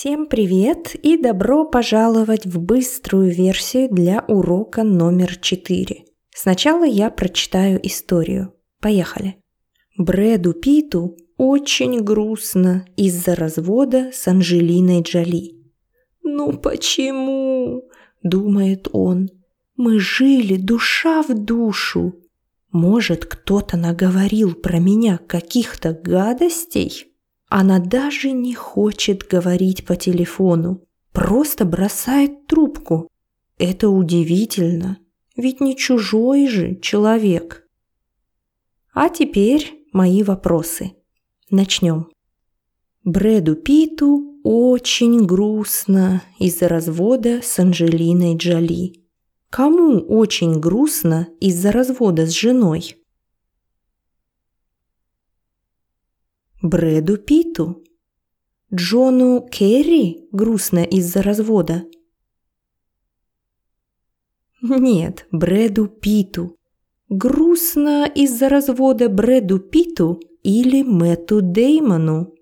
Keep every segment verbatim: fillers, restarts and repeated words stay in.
Всем привет и добро пожаловать в быструю версию для урока номер четыре. Сначала я прочитаю историю. Поехали. Брэду Питту очень грустно из-за развода с Анджелиной Джоли. «Ну почему?» – думает он. «Мы жили душа в душу. Может, кто-то наговорил про меня каких-то гадостей?» Она даже не хочет говорить по телефону, просто бросает трубку. Это удивительно, ведь не чужой же человек. А теперь мои вопросы. Начнем. Брэду Питту очень грустно из-за развода с Анджелиной Джоли. Кому очень грустно из-за развода с женой? Брэду Питту. Джону Керри грустно из-за развода? Нет, Брэду Питту. Грустно из-за развода Брэду Питту или Мэтту Деймону?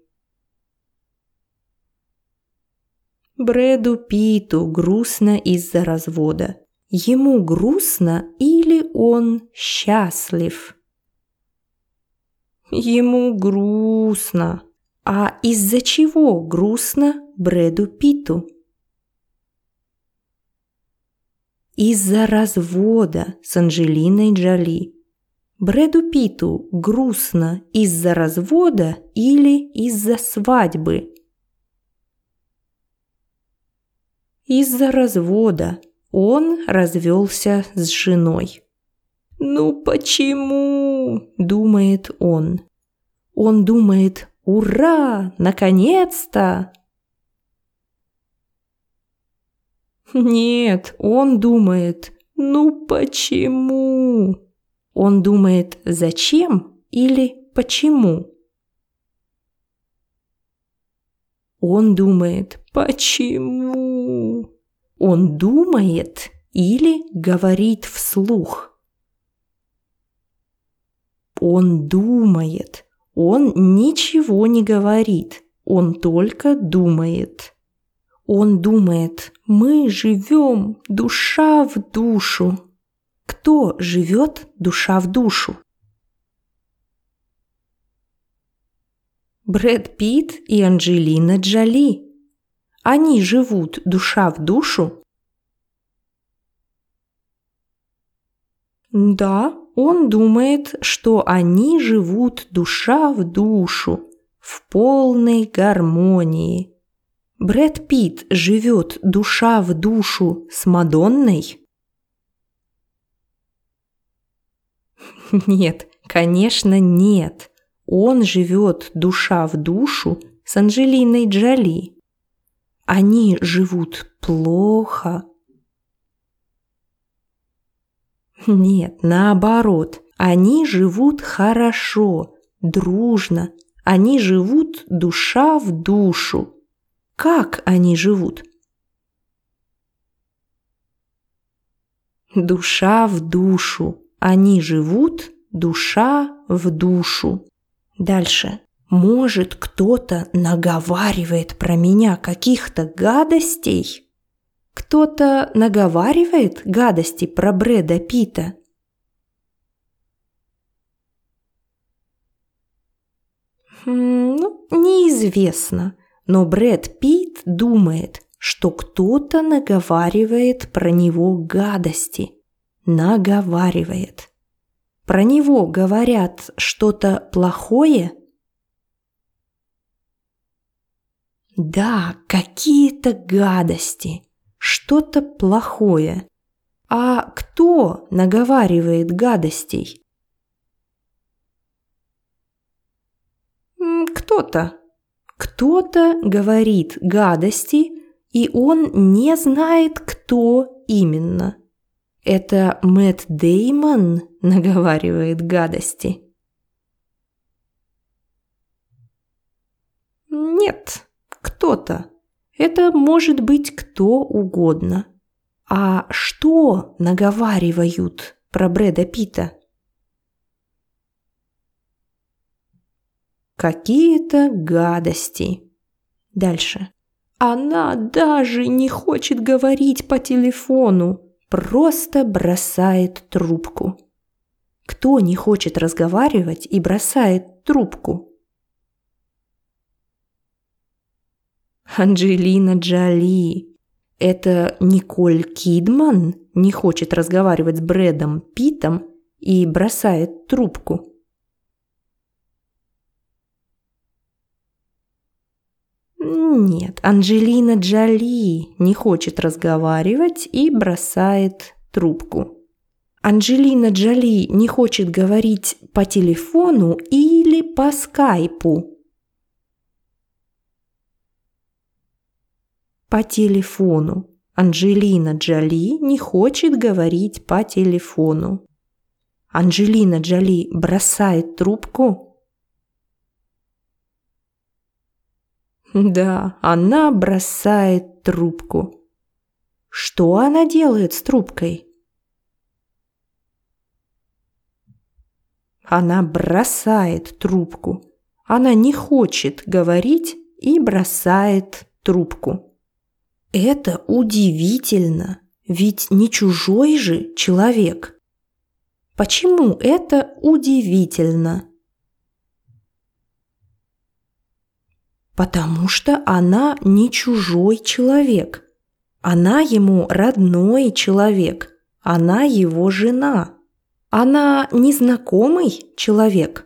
Брэду Питту грустно из-за развода. Ему грустно или он счастлив? Ему грустно. А из-за чего грустно Брэду Питту? Из-за развода с Анджелиной Джоли. Брэду Питту грустно из-за развода или из-за свадьбы? Из-за развода. Он развелся с женой. «Ну почему?» – думает он. Он думает: «Ура! Наконец-то!» Нет, он думает: «Ну почему?» Он думает: «Зачем?» или «Почему?» Он думает: «Почему?» Он думает или говорит вслух? Он думает. Он ничего не говорит. Он только думает. Он думает: мы живем душа в душу. Кто живет душа в душу? Брэд Питт и Анджелина Джоли. Они живут душа в душу? Да, он думает, что они живут душа в душу, в полной гармонии. Брэд Питт живет душа в душу с Мадонной? Нет, конечно, нет. Он живет душа в душу с Анджелиной Джоли. Они живут плохо. Нет, наоборот. Они живут хорошо, дружно. Они живут душа в душу. Как они живут? Душа в душу. Они живут душа в душу. Дальше. Может, кто-то наговаривает про меня каких-то гадостей? Кто-то наговаривает гадости про Брэда Питта? Хм, ну, неизвестно, но Брэд Питт думает, что кто-то наговаривает про него гадости. Наговаривает. Про него говорят что-то плохое? Да, какие-то гадости. Что-то плохое. А кто наговаривает гадостей? Кто-то. Кто-то говорит гадости, и он не знает, кто именно. Это Мэтт Деймон наговаривает гадости? Нет, кто-то. Это может быть кто угодно. А что наговаривают про Брэда Питта? Какие-то гадости. Дальше. Она даже не хочет говорить по телефону, просто бросает трубку. Кто не хочет разговаривать и бросает трубку? Анджелина Джоли. Это Николь Кидман не хочет разговаривать с Брэдом Питтом и бросает трубку. Нет, Анджелина Джоли не хочет разговаривать и бросает трубку. Анджелина Джоли не хочет говорить по телефону или по скайпу. По телефону. Анджелина Джоли не хочет говорить по телефону. Анджелина Джоли бросает трубку? Да, она бросает трубку. Что она делает с трубкой? Она бросает трубку. Она не хочет говорить и бросает трубку. Это удивительно, ведь не чужой же человек. Почему это удивительно? Потому что она не чужой человек. Она ему родной человек. Она его жена. Она незнакомый человек.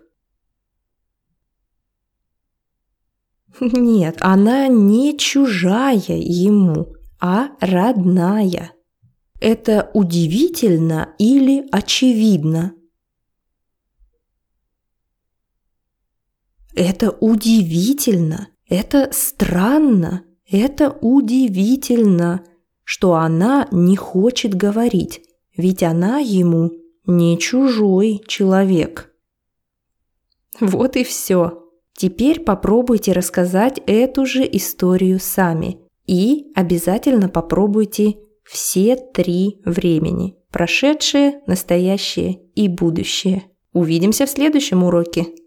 Нет, она не чужая ему, а родная. Это удивительно или очевидно? Это удивительно. Это странно, это удивительно, что она не хочет говорить, ведь она ему не чужой человек. Вот и все. Теперь попробуйте рассказать эту же историю сами и обязательно попробуйте все три времени – прошедшее, настоящее и будущее. Увидимся в следующем уроке.